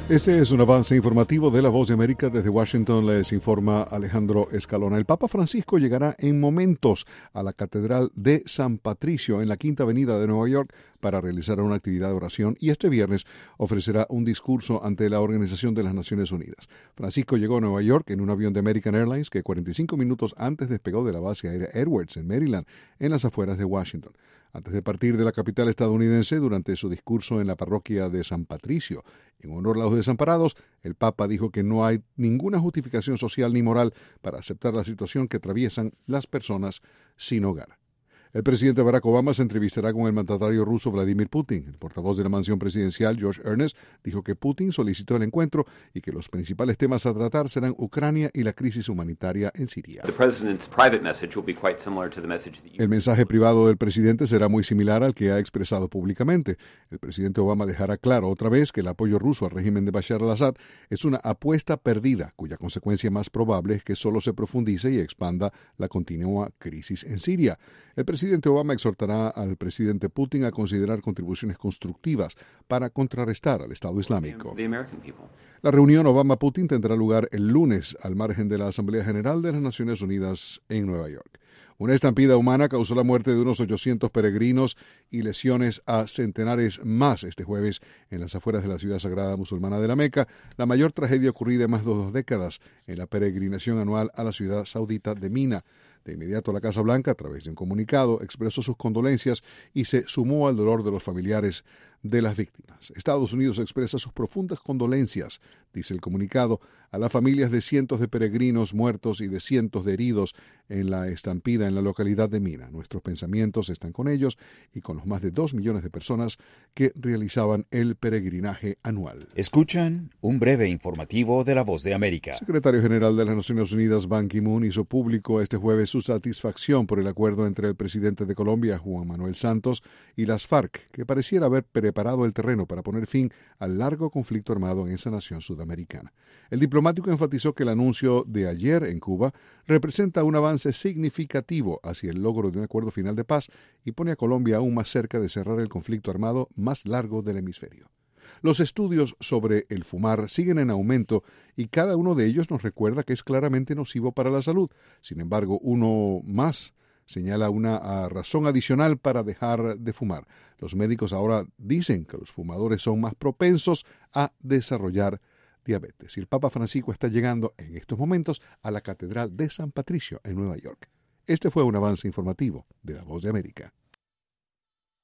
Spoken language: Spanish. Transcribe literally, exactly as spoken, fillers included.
Este es un avance informativo de La Voz de América. Desde Washington les informa Alejandro Escalona. El Papa Francisco llegará en momentos a la Catedral de San Patricio en la Quinta Avenida de Nueva York para realizar una actividad de oración y este viernes ofrecerá un discurso ante la Organización de las Naciones Unidas. Francisco llegó a Nueva York en un avión de American Airlines que cuarenta y cinco minutos antes despegó de la base aérea Edwards en Maryland, en las afueras de Washington. Antes de partir de la capital estadounidense, durante su discurso en la parroquia de San Patricio, en honor a los desamparados, el Papa dijo que no hay ninguna justificación social ni moral para aceptar la situación que atraviesan las personas sin hogar. El presidente Barack Obama se entrevistará con el mandatario ruso Vladimir Putin. El portavoz de la mansión presidencial, Josh Earnest, dijo que Putin solicitó el encuentro y que los principales temas a tratar serán Ucrania y la crisis humanitaria en Siria. El mensaje privado del presidente será muy similar al que ha expresado públicamente. El presidente Obama dejará claro otra vez que el apoyo ruso al régimen de Bashar al-Assad es una apuesta perdida, cuya consecuencia más probable es que solo se profundice y expanda la continua crisis en Siria. El presidente Obama exhortará al presidente Putin a considerar contribuciones constructivas para contrarrestar al Estado Islámico. La reunión Obama-Putin tendrá lugar el lunes al margen de la Asamblea General de las Naciones Unidas en Nueva York. Una estampida humana causó la muerte de unos ochocientos peregrinos y lesiones a centenares más este jueves en las afueras de la ciudad sagrada musulmana de la Meca, la mayor tragedia ocurrida en más de dos décadas en la peregrinación anual a la ciudad saudita de Mina. De inmediato, la Casa Blanca, a través de un comunicado, expresó sus condolencias y se sumó al dolor de los familiares de las víctimas. Estados Unidos expresa sus profundas condolencias, dice el comunicado, a las familias de cientos de peregrinos muertos y de cientos de heridos en la estampida en la localidad de Mina. Nuestros pensamientos están con ellos y con los más de dos millones de personas que realizaban el peregrinaje anual. Escuchan un breve informativo de La Voz de América. El secretario general de las Naciones Unidas, Ban Ki-moon, hizo público este jueves su satisfacción por el acuerdo entre el presidente de Colombia, Juan Manuel Santos, y las FARC, que pareciera haber preparado el terreno para poner fin al largo conflicto armado en esa nación sudamericana. El diplomático enfatizó que el anuncio de ayer en Cuba representa un avance significativo hacia el logro de un acuerdo final de paz y pone a Colombia aún más cerca de cerrar el conflicto armado más largo del hemisferio. Los estudios sobre el fumar siguen en aumento y cada uno de ellos nos recuerda que es claramente nocivo para la salud. Sin embargo, uno más señala una razón adicional para dejar de fumar. Los médicos ahora dicen que los fumadores son más propensos a desarrollar diabetes. Y el Papa Francisco está llegando en estos momentos a la Catedral de San Patricio en Nueva York. Este fue un avance informativo de La Voz de América.